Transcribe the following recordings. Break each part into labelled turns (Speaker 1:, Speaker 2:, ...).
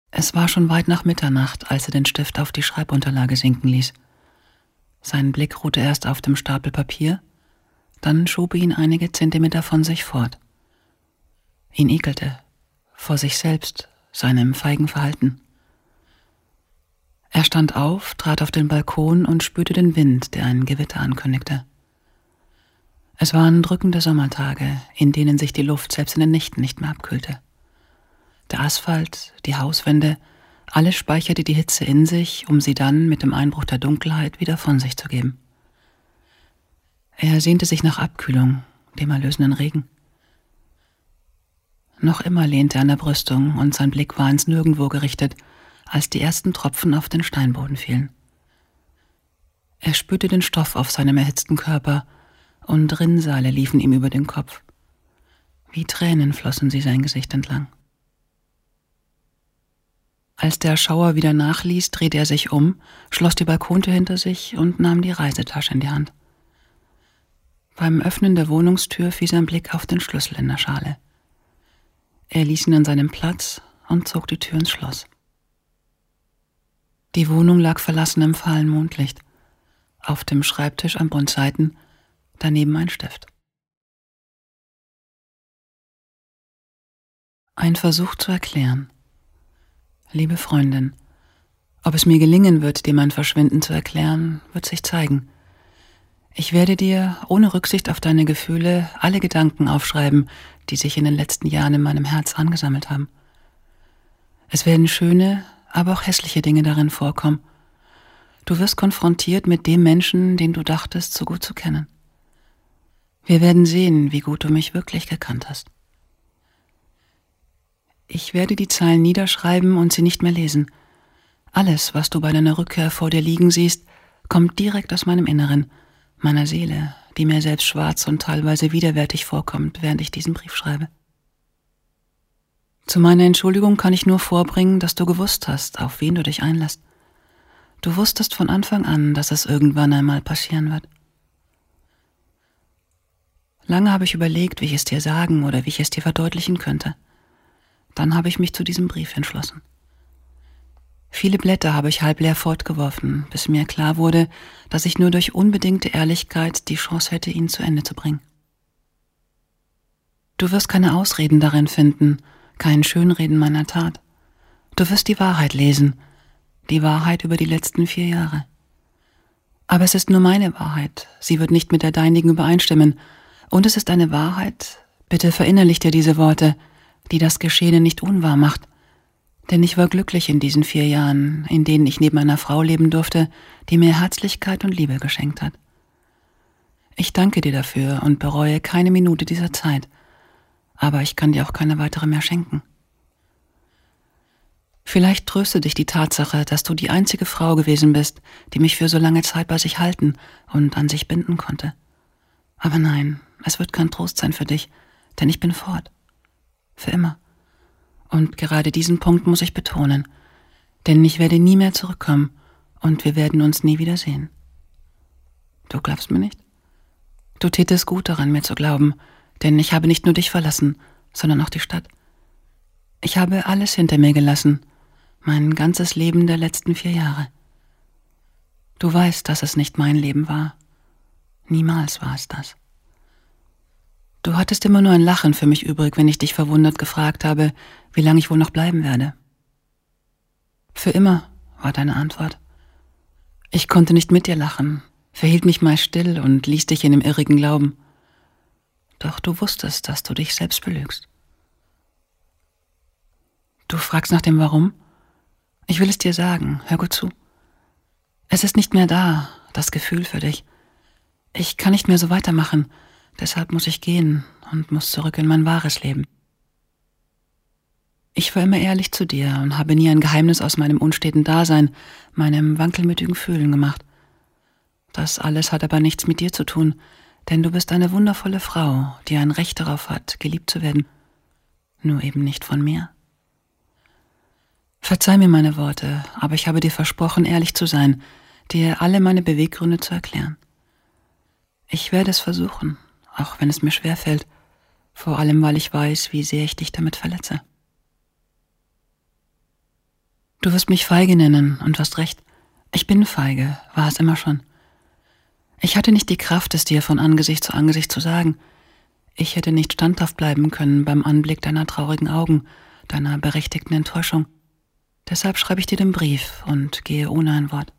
Speaker 1: Es war schon weit nach Mitternacht, als er den Stift auf die Schreibunterlage sinken ließ. Sein Blick ruhte erst auf dem Stapel Papier, dann schob er ihn einige Zentimeter von sich fort. Ihn ekelte, vor sich selbst, seinem feigen Verhalten. Er stand auf, trat auf den Balkon und spürte den Wind, der ein Gewitter ankündigte. Es waren drückende Sommertage, in denen sich die Luft selbst in den Nächten nicht mehr abkühlte. Der Asphalt, die Hauswände, alles speicherte die Hitze in sich, um sie dann mit dem Einbruch der Dunkelheit wieder von sich zu geben. Er sehnte sich nach Abkühlung, dem erlösenden Regen. Noch immer lehnte er an der Brüstung und sein Blick war ins Nirgendwo gerichtet, als die ersten Tropfen auf den Steinboden fielen. Er spürte den Stoff auf seinem erhitzten Körper und Rinnsale liefen ihm über den Kopf. Wie Tränen flossen sie sein Gesicht entlang. Als der Schauer wieder nachließ, drehte er sich um, schloss die Balkontür hinter sich und nahm die Reisetasche in die Hand. Beim Öffnen der Wohnungstür fiel sein Blick auf den Schlüssel in der Schale. Er ließ ihn an seinem Platz und zog die Tür ins Schloss. Die Wohnung lag verlassen im fahlen Mondlicht. Auf dem Schreibtisch am Bund Seiten, daneben ein Stift. Ein Versuch zu erklären. Liebe Freundin, ob es mir gelingen wird, dir mein Verschwinden zu erklären, wird sich zeigen. Ich werde dir, ohne Rücksicht auf deine Gefühle, alle Gedanken aufschreiben, die sich in den letzten Jahren in meinem Herz angesammelt haben. Es werden schöne, aber auch hässliche Dinge darin vorkommen. Du wirst konfrontiert mit dem Menschen, den du dachtest, so gut zu kennen. Wir werden sehen, wie gut du mich wirklich gekannt hast. Ich werde die Zeilen niederschreiben und sie nicht mehr lesen. Alles, was du bei deiner Rückkehr vor dir liegen siehst, kommt direkt aus meinem Inneren, meiner Seele, die mir selbst schwarz und teilweise widerwärtig vorkommt, während ich diesen Brief schreibe. Zu meiner Entschuldigung kann ich nur vorbringen, dass du gewusst hast, auf wen du dich einlässt. Du wusstest von Anfang an, dass es irgendwann einmal passieren wird. Lange habe ich überlegt, wie ich es dir sagen oder wie ich es dir verdeutlichen könnte. Dann habe ich mich zu diesem Brief entschlossen. Viele Blätter habe ich halb leer fortgeworfen, bis mir klar wurde, dass ich nur durch unbedingte Ehrlichkeit die Chance hätte, ihn zu Ende zu bringen. Du wirst keine Ausreden darin finden, kein Schönreden meiner Tat. Du wirst die Wahrheit lesen, die Wahrheit über die letzten 4 Jahre. Aber es ist nur meine Wahrheit, sie wird nicht mit der deinigen übereinstimmen. Und es ist eine Wahrheit, bitte verinnerlich dir diese Worte, die das Geschehene nicht unwahr macht. Denn ich war glücklich in diesen 4 Jahren, in denen ich neben einer Frau leben durfte, die mir Herzlichkeit und Liebe geschenkt hat. Ich danke dir dafür und bereue keine Minute dieser Zeit, aber ich kann dir auch keine weitere mehr schenken. Vielleicht tröstet dich die Tatsache, dass du die einzige Frau gewesen bist, die mich für so lange Zeit bei sich halten und an sich binden konnte. Aber nein, es wird kein Trost sein für dich, denn ich bin fort. Für immer. Und gerade diesen Punkt muss ich betonen, denn ich werde nie mehr zurückkommen und wir werden uns nie wiedersehen. Du glaubst mir nicht? Du tätest gut daran, mir zu glauben, denn ich habe nicht nur dich verlassen, sondern auch die Stadt. Ich habe alles hinter mir gelassen, mein ganzes Leben der letzten 4 Jahre. Du weißt, dass es nicht mein Leben war. Niemals war es das. Du hattest immer nur ein Lachen für mich übrig, wenn ich dich verwundert gefragt habe, wie lange ich wohl noch bleiben werde. Für immer, war deine Antwort. Ich konnte nicht mit dir lachen, verhielt mich meist still und ließ dich in dem irrigen Glauben. Doch du wusstest, dass du dich selbst belügst. Du fragst nach dem Warum? Ich will es dir sagen, hör gut zu. Es ist nicht mehr da, das Gefühl für dich. Ich kann nicht mehr so weitermachen, deshalb muss ich gehen und muss zurück in mein wahres Leben. Ich war immer ehrlich zu dir und habe nie ein Geheimnis aus meinem unsteten Dasein, meinem wankelmütigen Fühlen gemacht. Das alles hat aber nichts mit dir zu tun, denn du bist eine wundervolle Frau, die ein Recht darauf hat, geliebt zu werden. Nur eben nicht von mir. Verzeih mir meine Worte, aber ich habe dir versprochen, ehrlich zu sein, dir alle meine Beweggründe zu erklären. Ich werde es versuchen, auch wenn es mir schwerfällt, vor allem weil ich weiß, wie sehr ich dich damit verletze. Du wirst mich feige nennen, und du hast recht. Ich bin feige, war es immer schon. Ich hatte nicht die Kraft, es dir von Angesicht zu sagen. Ich hätte nicht standhaft bleiben können beim Anblick deiner traurigen Augen, deiner berechtigten Enttäuschung. Deshalb schreibe ich dir den Brief und gehe ohne ein Wort.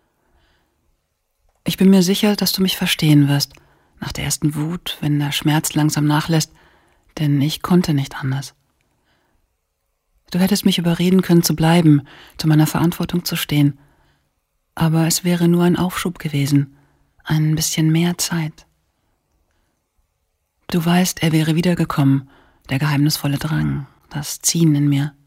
Speaker 1: Ich bin mir sicher, dass du mich verstehen wirst, nach der ersten Wut, wenn der Schmerz langsam nachlässt, denn ich konnte nicht anders. Du hättest mich überreden können zu bleiben, zu meiner Verantwortung zu stehen, aber es wäre nur ein Aufschub gewesen, ein bisschen mehr Zeit. Du weißt, er wäre wiedergekommen, der geheimnisvolle Drang, das Ziehen in mir.